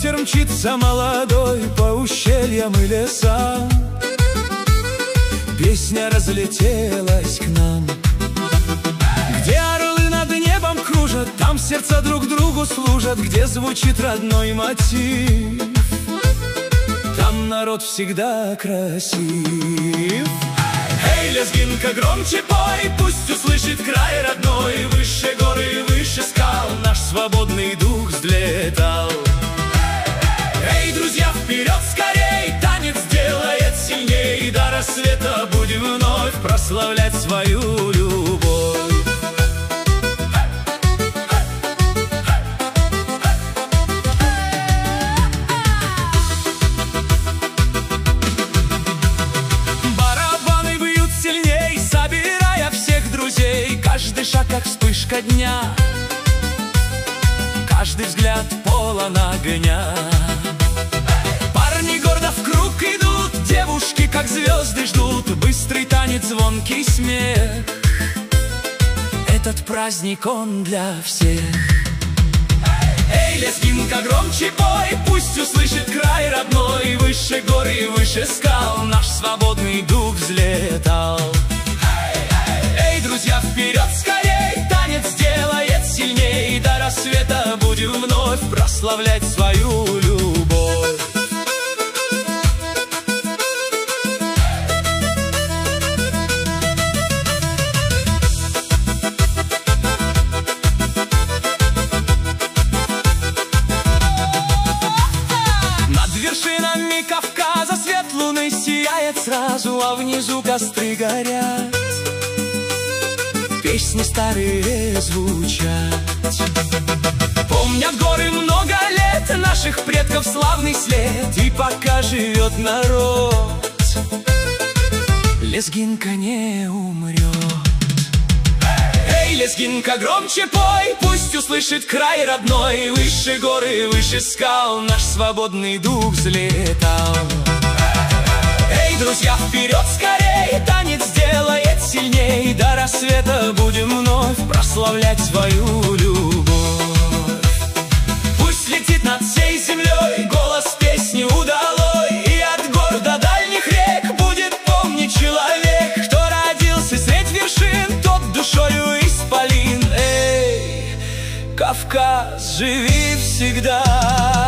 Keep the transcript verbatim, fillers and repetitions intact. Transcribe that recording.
ветер мчится молодой по ущельям и лесам. Песня разлетелась к нам. Где орлы над небом кружат, там сердца друг другу служат. Где звучит родной мотив, там народ всегда красив. Эй, лезгинка, громче пой, пусть услышит край родной. Выше горы, выше скал наш свободный дух взлетал. Эй, друзья, вперед скорей, танец делает сильней. До рассвета будем вновь прославлять свою любовь. Барабаны бьют сильней, собирая всех друзей. Каждый шаг как вспышка дня, каждый взгляд полон огня. Парни гордо в круг идут, девушки как звезды ждут. Быстрый танец, звонкий смех, этот праздник он для всех. Эй, лезгинка, громче пой, пусть услышит край родной. Выше горы, выше скал наш свободный дух взлетал. Эй, друзья, вперед скорей, танец делает сильней. До рассвета будем вновь прославлять свою любовь. Над вершинами Кавказа свет луны сияет сразу, а внизу костры горят, песни старые звучат. Помнят горы много лет, наших предков славный след. И пока живет народ, лезгинка не умрет. Эй, лезгинка, громче пой, пусть услышит край родной. Выше горы, выше скал наш свободный дух взлетал. Эй, друзья, вперед скорей, танец делает сильней. До рассвета будем вновь прославлять свою любовь. Пусть летит над всей землей голос песни удалой. И от гор до дальних рек будет помнить человек, кто родился средь вершин, тот душою исполин. Эй, Кавказ, живи всегда.